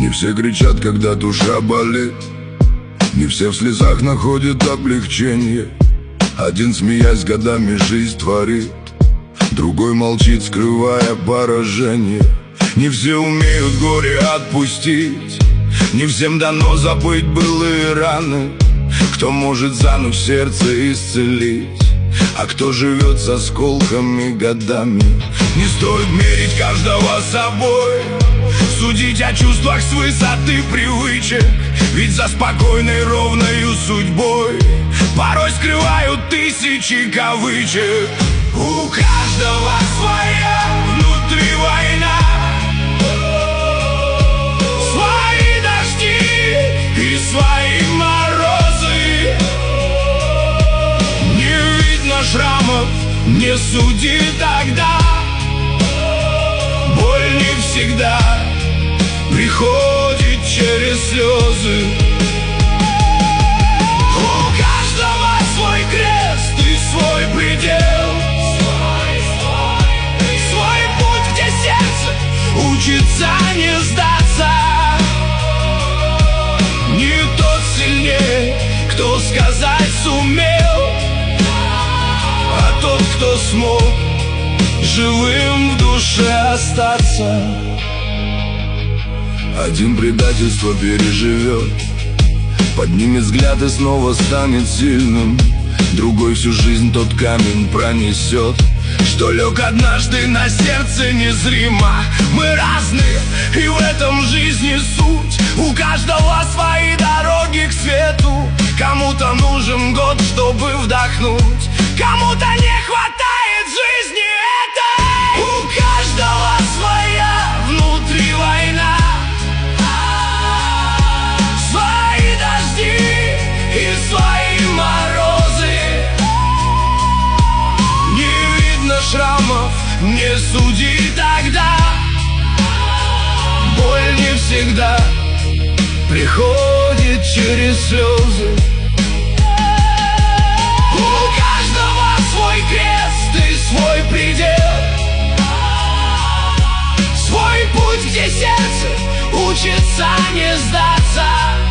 Не все кричат, когда душа болит, не все в слезах находят облегчение. Один, смеясь, годами жизнь творит, другой молчит, скрывая поражение. Не все умеют горе отпустить, не всем дано забыть былые раны. Кто может зану в сердце исцелить, а кто живет с осколками годами. Не стоит мерить каждого собой, судить о чувствах с высоты привычек. Ведь за спокойной ровною судьбой порой скрывают тысячи кавычек. У каждого своя внутри война, свои дожди и свои морозы. Не видно шрамов, не суди тогда. Боль не всегда приходит через слезы. У каждого свой крест и свой предел, свой путь, где сердце учится не сдаться. Не тот сильнее, кто сказать сумел, а тот, кто смог живым в душе остаться. Один предательство переживет, поднимет взгляд и снова станет сильным. Другой всю жизнь тот камень пронесет, что лег однажды на сердце незримо. Мы разные, и в этом жизни суть. У каждого свои дороги к свету. Кому-то нужен год, чтобы вдохнуть, кому-то не хватает жизни этой. У каждого своя внутри война, свои дожди и свои морозы. Не видно шрамов, не суди тогда. Боль не всегда приходит через слезы. У каждого свой крест и свой предел, свой путь, где сердце учится не сдаться.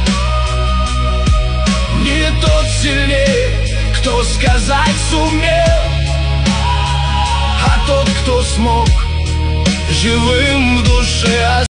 Не тот сильнее, кто сказать сумел, а тот, кто смог живым в душе остаться.